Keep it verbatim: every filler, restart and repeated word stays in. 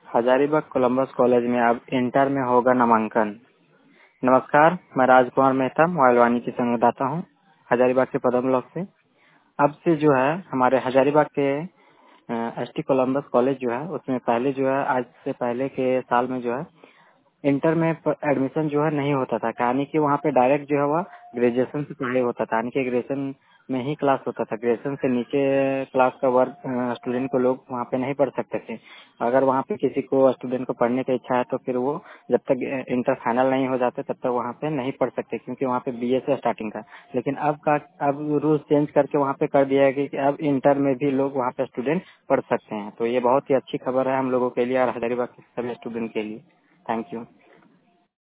Hazaribagh Columbus college में अब inter में होगा नामांकन। नमस्कार, मैं राजकुमार मेहता मोबाइल वाणी की संवाददाता हूँ हजारीबाग के पदम ब्लॉक से। अब से जो है हमारे हजारीबाग के एस टी कोलंबस कॉलेज जो है उसमें पहले जो है आज से पहले के साल में जो है इंटर में एडमिशन जो है नहीं होता था, यानी कि वहाँ पे डायरेक्ट जो है वह ग्रेजुएशन से पढ़ाई होता था, यानी कि ग्रेजुएशन में ही क्लास होता था। ग्रेजुएशन से नीचे क्लास का वर्ग स्टूडेंट को लोग वहाँ पे नहीं पढ़ सकते थे। अगर वहाँ पे किसी को स्टूडेंट को पढ़ने की इच्छा है तो फिर वो जब तक इंटर फाइनल नहीं हो जाते तब तक वहाँ पे नहीं पढ़ सकते, क्योंकि वहाँ पे बी ए से स्टार्टिंग था। लेकिन अब का अब रूल्स चेंज करके वहाँ पे कर दिया है कि अब इंटर में भी लोग वहाँ पे स्टूडेंट पढ़ सकते हैं। तो ये बहुत ही अच्छी खबर है हम लोगों के लिए और हजारीबाग के सभी स्टूडेंट के लिए। Thank you.